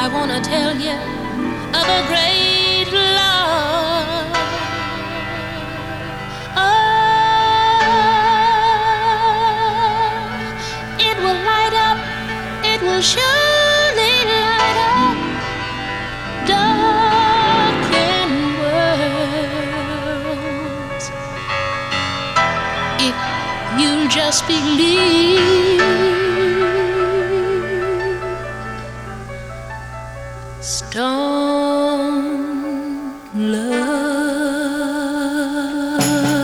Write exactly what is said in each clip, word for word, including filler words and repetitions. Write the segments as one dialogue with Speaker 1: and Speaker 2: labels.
Speaker 1: I wanna tell you of a great love. Oh, it will light up, it will surely light up darkened worlds if you'll just believe. Stone love,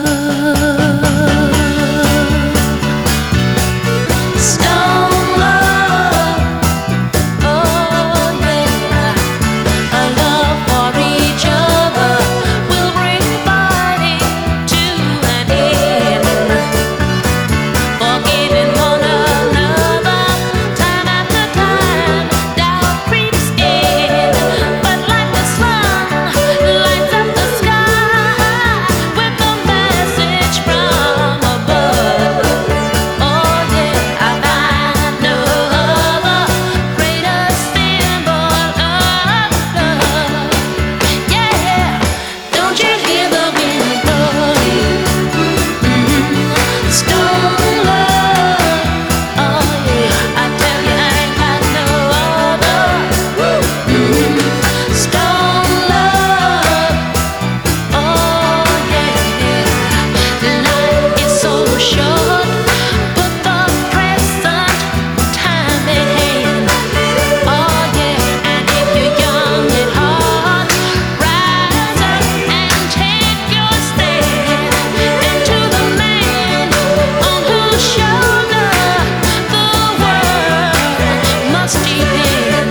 Speaker 1: stone love, oh yeah, a love for each other will bring fighting to an end, forgiving one another time after time. Doubt creeps in, but like the sun lights up the sky with a message from above. Oh yeah, I find no other greater symbol of love. Yeah, don't you hear the wind blowing? Mm-hmm. Stone love. Oh yeah, I tell you I ain't got no other. Mm-hmm. Stone love. Oh yeah, life is so short. Put the present time at hand. Oh yeah, and if you're young at heart, rise up and take your stand. And to the man on whose shoulder the world must depend,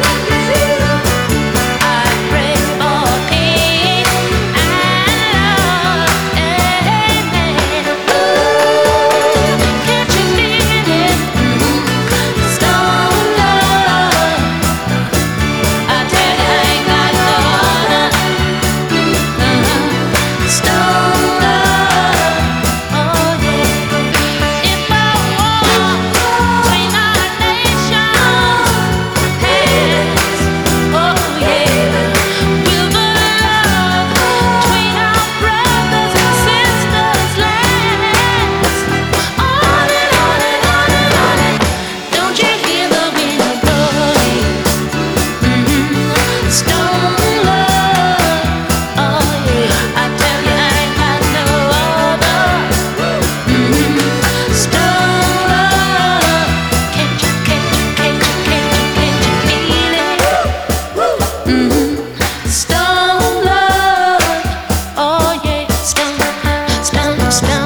Speaker 1: I pray for peace and love. Amen. Ooh, can't you feel it? Stone love. I tell you I ain't got no other. Stone love. Oh yeah. If I walk between our nations' hands, oh yeah, will the love between our brothers and sisters last? On and on and on and on and don't you hear the wind blowing? Mm-hmm. Stone love. Oh yeah, I tell you I ain't got no other. Mm-hmm. Stone love. Can't you, can't you, can't you, can't you, can't you feel it? Mm-hmm. Stone love. Oh yeah, stone, stone, stone.